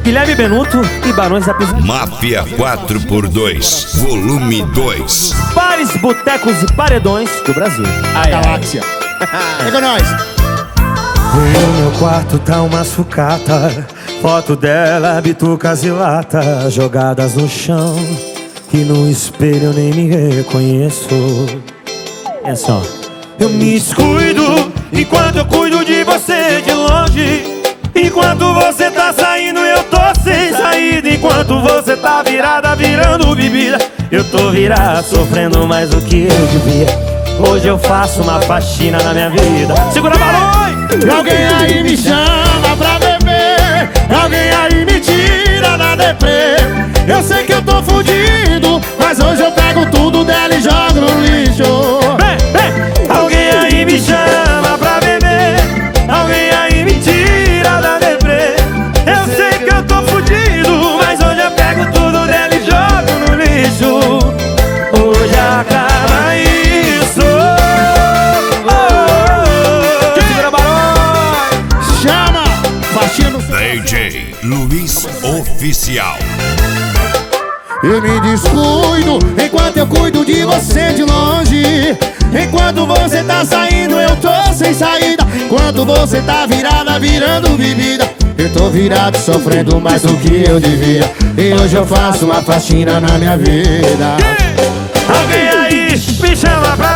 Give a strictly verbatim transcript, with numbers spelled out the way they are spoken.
Guilherme Benuto e Barões da Pisadinha. Máfia quatro por dois, volume dois. Bares, botecos e paredões do Brasil. Ai, Galáxia. É com nós. No meu quarto tá uma sucata, foto dela, bitucas e lata jogadas no chão, que no espelho eu nem me reconheço. É só. Eu me descuido enquanto eu cuido de você de longe. Enquanto você tá saindo eu tô sem saída. Enquanto você tá virada virando bebida, eu tô virado sofrendo mais do que eu devia. Hoje eu faço uma faxina na minha vida. Segura a balão! Alguém aí me chama pra beber, alguém aí me tira da deprê. Eu sei que eu tô fudido, mas hoje eu pego tudo dela e jogo no lixo. Alguém aí me chama pra beber, alguém aí me tira da deprê. Eu sei que eu tô fudido, mas hoje eu pego tudo dela e jogo no lixo. Hoje acaba isso. Oh, oh, oh. Segura a balão! Chama! Faxina no D J Luiz Oficial. Eu me descuido enquanto eu cuido de você de longe. Enquanto você tá saindo eu tô sem saída. Enquanto você tá virada virando bebida, eu tô virado sofrendo mais do que eu devia. E hoje eu faço uma faxina na minha vida. Alguém aí me chama pra